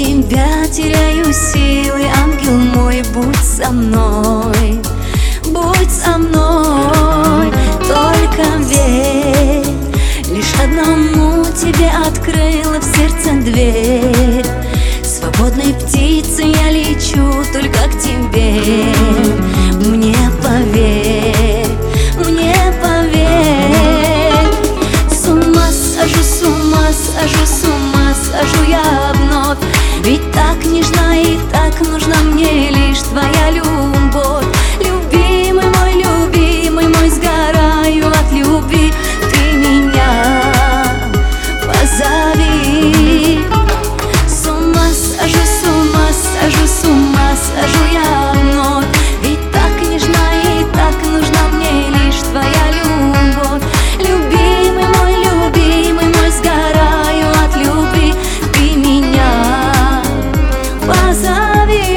тебя теряю силы, ангел мой, будь со мной, будь со мной, только верь. Лишь одному тебе открыла в сердце дверь. Свободной птицей я лечу только к тебе. Мне поверь, мне поверь. С ума схожу, с ума схожу, с ума схожу я вновь. Ведь так нежна и так нужна мне лишь твоя любовь. Любимый мой, сгораю от любви. Ты меня позови. С ума схожу, с ума схожу, с ума схожу я вновь. Ведь так нежна и так нужна мне лишь твоя любовь. Любимый мой, сгораю от любви. Ты меня позови.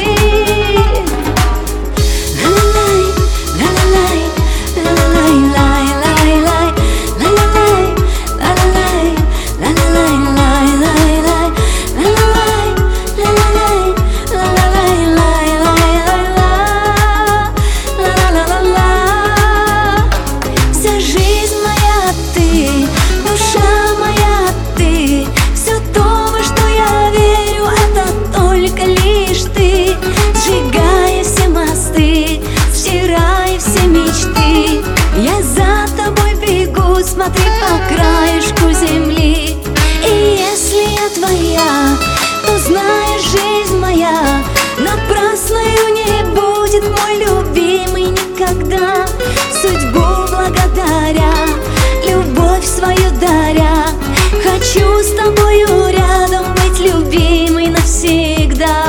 Смотри по краешку земли. И если я твоя, то знаешь, жизнь моя напрасною не будет, мой любимый, никогда. Судьбу благодаря, любовь свою даря, хочу с тобою рядом быть, любимый, навсегда.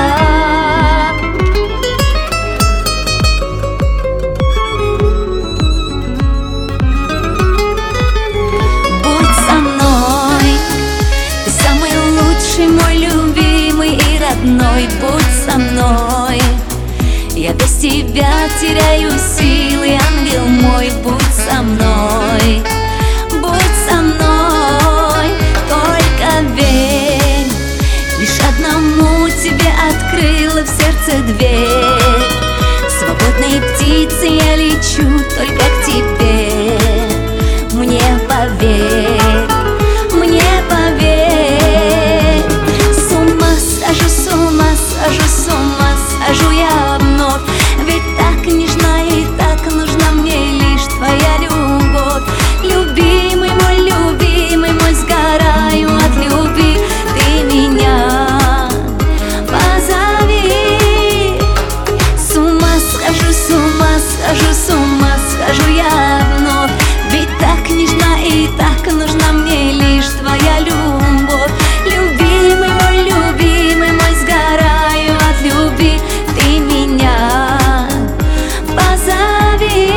Будь со мной, я без тебя теряю силы, ангел мой, будь со мной, будь со мной, только верь. Лишь одному тебе открыла в сердце дверь. Свободной птицей я лечу только к тебе. Мне поверь, мне поверь. С ума схожу я вновь. Ведь так нежна и так нужна мне лишь твоя любовь. Любимый мой, сгораю от любви. Ты меня позови. С ума схожу, с ума схожу, с ума схожу я вновь. Ведь так нежна и так нужна мне лишь твоя любовь. Любимый мой, сгораю от любви. Ты меня позови.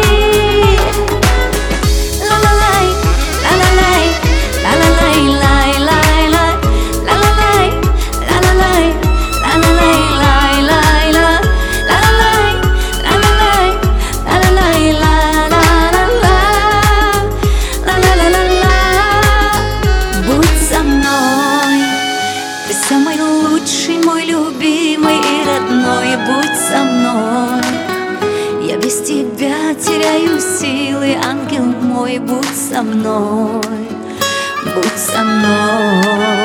Ла-ла-лай, ла-ла-лай, ла-ла-лай, лай-лай-лай, ла-ла-лай, ла-ла-лай, ла-ла-лай, лай-лай-ла, ла-ла-лай, ла-ла-лай, ла-ла-лай, ла-ла-ла-ла, ла-ла-ла-ла-ла. Будь со мной, ты самый лучший, мой любимый и родной, будь со мной. Я без тебя теряю силы, ангел мой, будь со мной, будь со мной.